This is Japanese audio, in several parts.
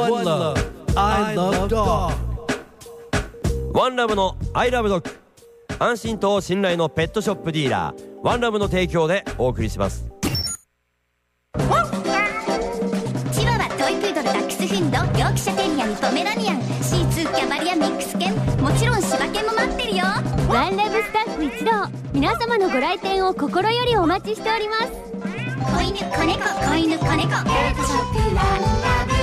One Love, I love dog. ワンラブの I love dog、 安心と信頼のペットショップディーラーワンラブの提供でお送りします。 チワワ、トイプードル、ダックスフンド、ヨークシャテリアにポメラニアン、シーツー、キャバリア、ミックス犬、もちろん柴犬も待ってるよ。 ワンラブスタッフ一同、皆様のご来店を心よりお待ちしております。 子犬、子猫、子犬、子猫、ペットショップワンラブ。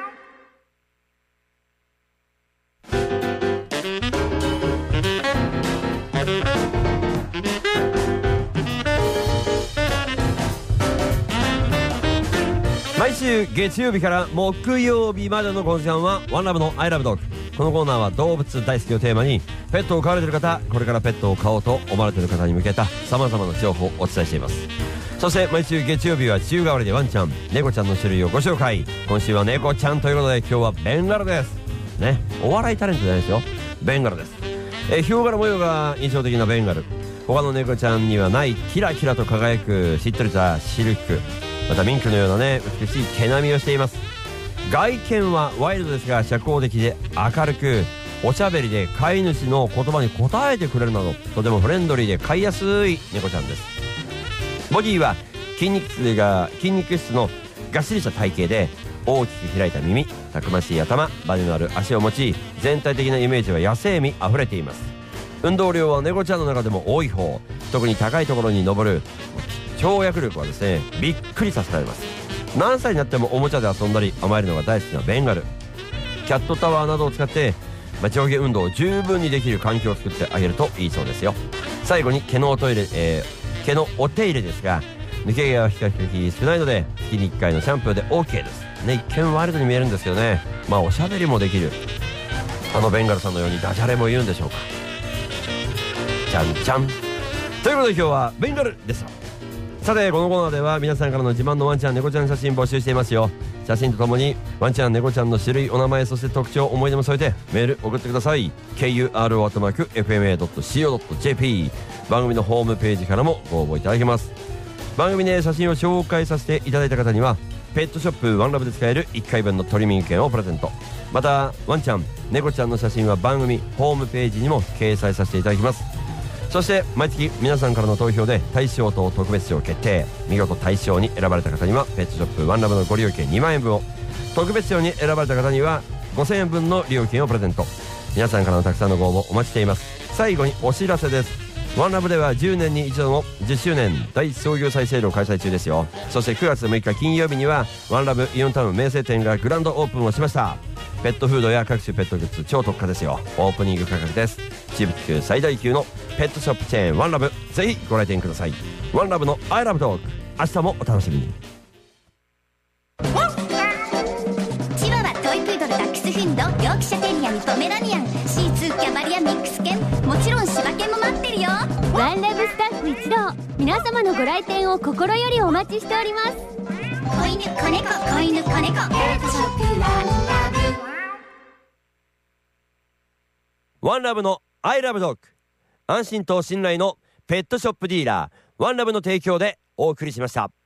毎週月曜日から木曜日までのこの時間はワンラブの I love dog。 このコーナーは動物大好きをテーマに、ペットを飼われている方、これからペットを飼おうと思われている方に向けた様々な情報をお伝えしています。そして毎週月曜日は週替わりでワンちゃん、猫ちゃんの種類をご紹介。今週は猫ちゃんということで、今日はベンガルですね。お笑いタレントじゃないですよ、ベンガルです。ヒョウ柄模様が印象的なベンガル、他の猫ちゃんにはないキラキラと輝くしっとりしたシルク、またミンクのようなね、美しい毛並みをしています。外見はワイルドですが社交的で明るく、おしゃべりで飼い主の言葉に応えてくれるなど、とてもフレンドリーで飼いやすい猫ちゃんです。ボディは筋肉質のがっしりした体型で、大きく開いた耳、たくましい頭、バネのある足を持ち、全体的なイメージは野生味あふれています。運動量は猫ちゃんの中でも多い方、特に高いところに登る跳躍力はですね、びっくりさせられます。何歳になってもおもちゃで遊んだり甘えるのが大好きなベンガル、キャットタワーなどを使って上下運動を十分にできる環境を作ってあげるといいそうですよ。最後に毛のお手入れですが、抜け毛は比較的少ないので月に1回のシャンプーで OK ですね。一見ワイルドに見えるんですけどね、おしゃべりもできるベンガルさんのようにダジャレも言うんでしょうか。じゃんじゃんということで、今日はベンガルですよ。さて、このコーナーでは皆さんからの自慢のワンちゃん猫ちゃん写真募集していますよ。写真とともにワンちゃん猫ちゃんの種類、お名前、そして特徴、思い出も添えてメール送ってください。 kuro@fma.co.jp、 番組のホームページからもご応募いただけます。番組で写真を紹介させていただいた方にはペットショップワンラブで使える1回分のトリミング券をプレゼント。またワンちゃん猫ちゃんの写真は番組ホームページにも掲載させていただきます。そして毎月皆さんからの投票で大賞と特別賞決定。見事大賞に選ばれた方にはペットショップワンラブのご利用券2万円分を、特別賞に選ばれた方には5000円分の利用券をプレゼント。皆さんからのたくさんのご応募お待ちしています。最後にお知らせです。ワンラブでは10年に一度の10周年大創業祭セールを開催中ですよ。そして9月6日金曜日にはワンラブイオンタウン名声店がグランドオープンをしました。ペットフードや各種ペットグッズ超特価ですよ。オープニング価格です。中部地区最大級のペットショップチェーンワンラブ、ぜひご来店ください。ワンラブの I love dog、 明日もお楽しみに。 チワワ、トイプードル、ダックスフンド、ヨークシャテリアにポメラニアン、シーツー、キャバリア、ミックス犬、もちろん柴犬も待ってるよ。 ワンラブスタッフ一同、皆様のご来店を心よりお待ちしております。 子犬、子猫、子犬、子猫、ペットショップワンラブ。 ワンラブの I love dog、 安心と信頼のペットショップディーラーワンラブの提供でお送りしました。